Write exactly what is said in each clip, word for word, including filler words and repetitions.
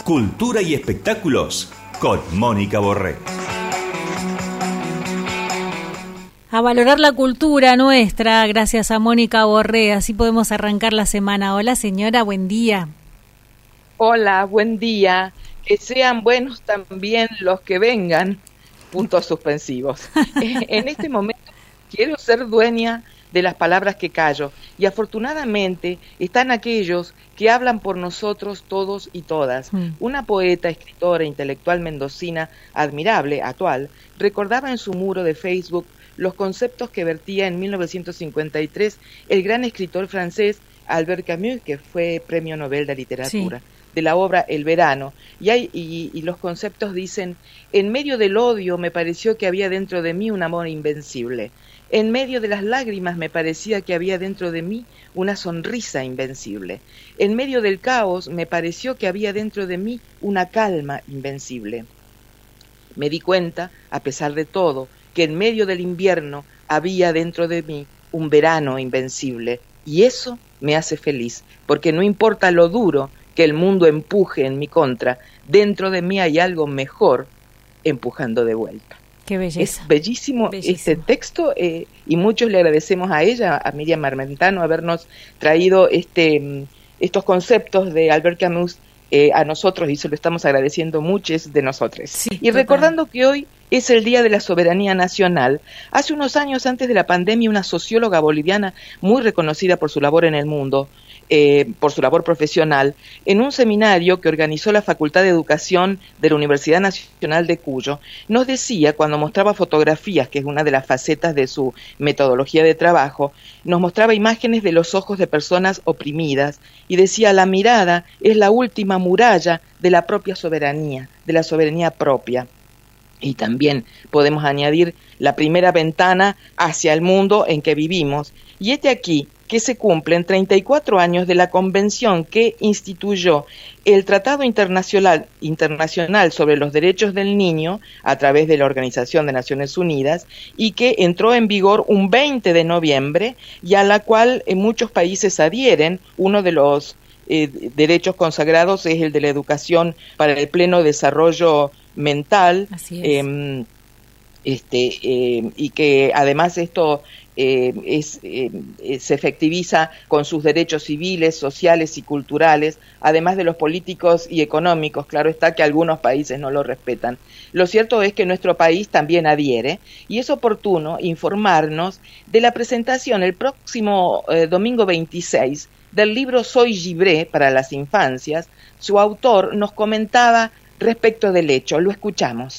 cultura y espectáculos con Mónica Borré. A valorar la cultura nuestra, gracias a Mónica Borré, así podemos arrancar la semana. Hola señora, buen día. Hola, buen día. Que sean buenos también los que vengan, puntos suspensivos. En este momento quiero ser dueña de las palabras que callo, y afortunadamente están aquellos que hablan por nosotros todos y todas. Mm. Una poeta, escritora, intelectual mendocina, admirable, actual, recordaba en su muro de Facebook los conceptos que vertía en mil novecientos cincuenta y tres el gran escritor francés Albert Camus, que fue Premio Nobel de Literatura. Sí. De la obra El Verano, y, hay, y, y los conceptos dicen: en medio del odio me pareció que había dentro de mí un amor invencible, en medio de las lágrimas me parecía que había dentro de mí una sonrisa invencible, en medio del caos me pareció que había dentro de mí una calma invencible. Me di cuenta, a pesar de todo, que en medio del invierno había dentro de mí un verano invencible, y eso me hace feliz, porque no importa lo duro que el mundo empuje en mi contra, dentro de mí hay algo mejor empujando de vuelta. Qué belleza. Es bellísimo, bellísimo. Este texto, eh, y muchos le agradecemos a ella, a Miriam Armentano, habernos traído este, estos conceptos de Albert Camus eh, a nosotros, y se lo estamos agradeciendo muchos de nosotros. Sí, y total. Recordando que hoy es el Día de la Soberanía Nacional, hace unos años antes de la pandemia, una socióloga boliviana muy reconocida por su labor en el mundo, Eh, por su labor profesional, en un seminario que organizó la Facultad de Educación de la Universidad Nacional de Cuyo, nos decía, cuando mostraba fotografías, que es una de las facetas de su metodología de trabajo, nos mostraba imágenes de los ojos de personas oprimidas, y decía: la mirada es la última muralla de la propia soberanía, de la soberanía propia. Y también podemos añadir la primera ventana hacia el mundo en que vivimos. Y este aquí, que se cumplen treinta y cuatro años de la convención que instituyó el Tratado Internacional, Internacional sobre los Derechos del Niño a través de la Organización de Naciones Unidas, y que entró en vigor un veinte de noviembre, y a la cual eh, muchos países adhieren. Uno de los eh, derechos consagrados es el de la educación para el pleno desarrollo mental. Así es. Eh, este, eh, y que además esto eh, es, eh, se efectiviza con sus derechos civiles, sociales y culturales, además de los políticos y económicos. Claro está que algunos países no lo respetan. Lo cierto es que nuestro país también adhiere, y es oportuno informarnos de la presentación el próximo eh, domingo veintiséis del libro Soy Libre para las infancias. Su autor nos comentaba respecto del hecho. Lo escuchamos.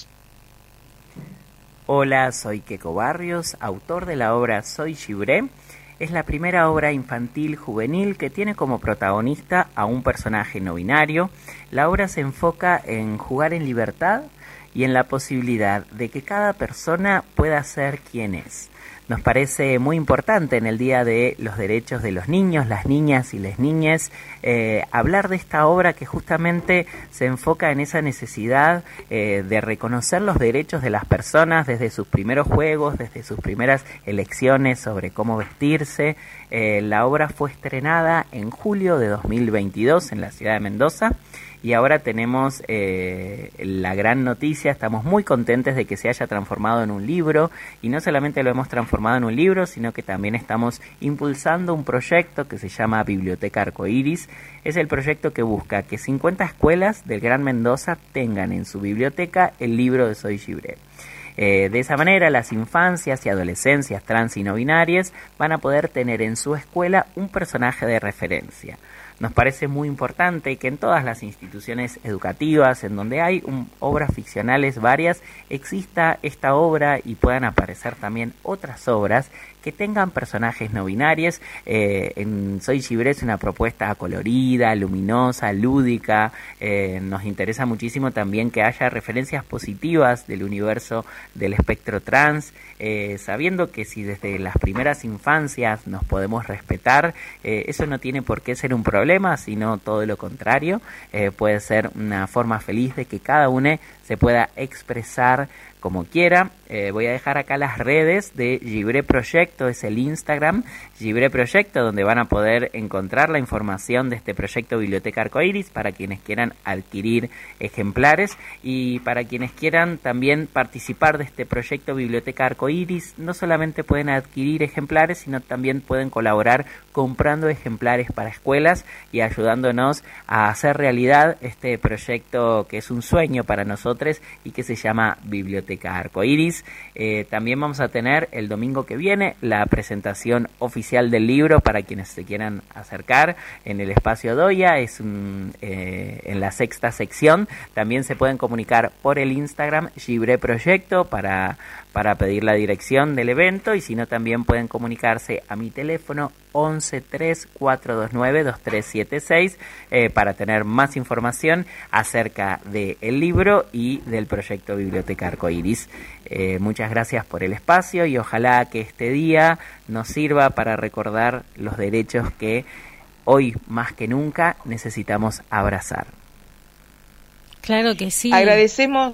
Hola, soy Keco Barrios, autor de la obra Soy Libre. Es la primera obra infantil juvenil que tiene como protagonista a un personaje no binario. La obra se enfoca en jugar en libertad y en la posibilidad de que cada persona pueda ser quien es. Nos parece muy importante en el Día de los Derechos de los Niños, las niñas y las niñas, eh, hablar de esta obra que justamente se enfoca en esa necesidad eh, de reconocer los derechos de las personas desde sus primeros juegos, desde sus primeras elecciones sobre cómo vestirse. Eh, la obra fue estrenada en julio de dos mil veintidós en la ciudad de Mendoza. Y ahora tenemos eh, la gran noticia, estamos muy contentos de que se haya transformado en un libro, y no solamente lo hemos transformado en un libro, sino que también estamos impulsando un proyecto que se llama Biblioteca Arcoiris. Es el proyecto que busca que cincuenta escuelas del Gran Mendoza tengan en su biblioteca el libro de Soy Libre. Eh, de esa manera, las infancias y adolescencias trans y no binarias van a poder tener en su escuela un personaje de referencia. Nos parece muy importante que en todas las instituciones educativas, en donde hay un, obras ficcionales varias, exista esta obra y puedan aparecer también otras obras que tengan personajes no binarios. Eh, en Soy Libre es una propuesta colorida, luminosa, lúdica. Eh, nos interesa muchísimo también que haya referencias positivas del universo del espectro trans, eh, sabiendo que si desde las primeras infancias nos podemos respetar, eh, eso no tiene por qué ser un problema, sino todo lo contrario. Eh, puede ser una forma feliz de que cada uno se pueda expresar como quiera. Eh, voy a dejar acá las redes de Libre Project, Proyecto es el Instagram, Gibré Proyecto, donde van a poder encontrar la información de este proyecto Biblioteca Arcoíris para quienes quieran adquirir ejemplares y para quienes quieran también participar de este proyecto Biblioteca Arcoíris. No solamente pueden adquirir ejemplares, sino también pueden colaborar comprando ejemplares para escuelas y ayudándonos a hacer realidad este proyecto que es un sueño para nosotros y que se llama Biblioteca Arcoíris. Eh, también vamos a tener el domingo que viene la presentación oficial del libro para quienes se quieran acercar en el espacio Doya, es un, eh, en la sexta sección. También se pueden comunicar por el Instagram Gibré Proyecto para, para pedir la dirección del evento, y si no también pueden comunicarse a mi teléfono once tres cuatro dos nueve dos tres siete seis eh, para tener más información acerca del libro y del proyecto Biblioteca Arcoíris. Eh, muchas gracias por el espacio y ojalá que este día nos sirva para recordar los derechos que hoy más que nunca necesitamos abrazar. Claro que sí. Agradecemos,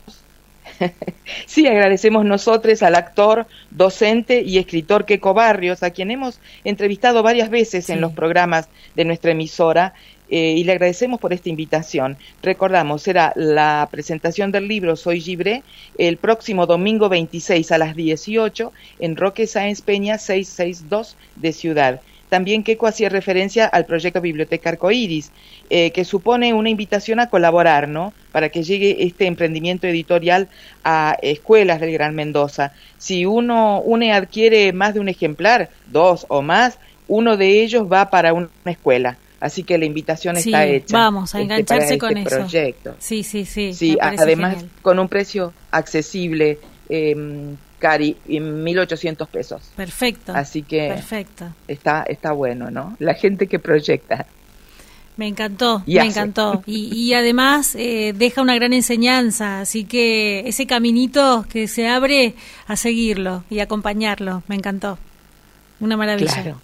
sí, agradecemos nosotros al actor, docente y escritor Queco Barrios, a quien hemos entrevistado varias veces sí. en los programas de nuestra emisora, eh, y le agradecemos por esta invitación. Recordamos, será la presentación del libro Soy Gibré el próximo domingo veintiséis a las dieciocho en Roque Sáenz Peña seiscientos sesenta y dos de Ciudad. También Queco hacía referencia al proyecto Biblioteca Arcoíris, eh, que supone una invitación a colaborar, ¿no?, para que llegue este emprendimiento editorial a escuelas del Gran Mendoza. Si uno, uno adquiere más de un ejemplar, dos o más, uno de ellos va para una escuela. Así que la invitación sí, está hecha. Vamos a engancharse este, con este eso. Proyecto. Sí, sí, sí. Sí, además genial. Con un precio accesible, eh, Cari, mil ochocientos pesos. Perfecto. Así que perfecto. Está, está bueno, ¿no? La gente que proyecta. Me encantó, y me hace. encantó. Y, y además eh, deja una gran enseñanza, así que ese caminito que se abre, a seguirlo y acompañarlo. Me encantó. Una maravilla. Claro.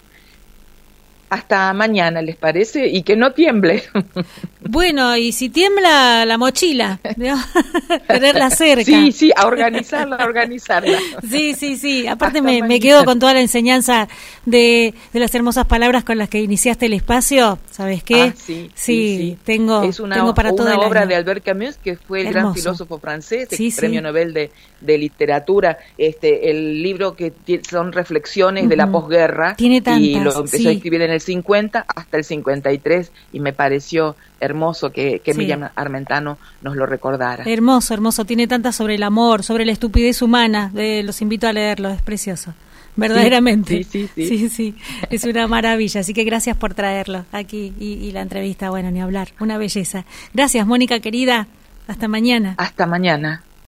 Hasta mañana, ¿les parece? Y que no tiemble. Bueno, y si tiembla, la mochila, tenerla cerca. Sí, sí, a organizarla, a organizarla. Sí, sí, sí. Aparte me, me quedo con toda la enseñanza de, de las hermosas palabras con las que iniciaste el espacio. ¿Sabes qué? Ah, sí, sí, sí, sí, tengo, es una, tengo para todo el una obra año. de Albert Camus, que fue el Hermoso. gran filósofo francés, sí, premio sí. Nobel de, de literatura. Este, el libro que t- son reflexiones uh-huh. de la posguerra. Tiene tantas, y lo empezó sí. a escribir en el cincuenta hasta el cincuenta y tres, y me pareció hermoso que, que sí. Miriam Armentano nos lo recordara. Hermoso, hermoso. Tiene tantas sobre el amor, sobre la estupidez humana. Eh, los invito a leerlo, es precioso. Verdaderamente. Sí, sí, sí. sí, sí. Es una maravilla. Así que gracias por traerlo aquí y, y la entrevista, bueno, ni hablar. Una belleza. Gracias, Mónica querida. Hasta mañana. Hasta mañana.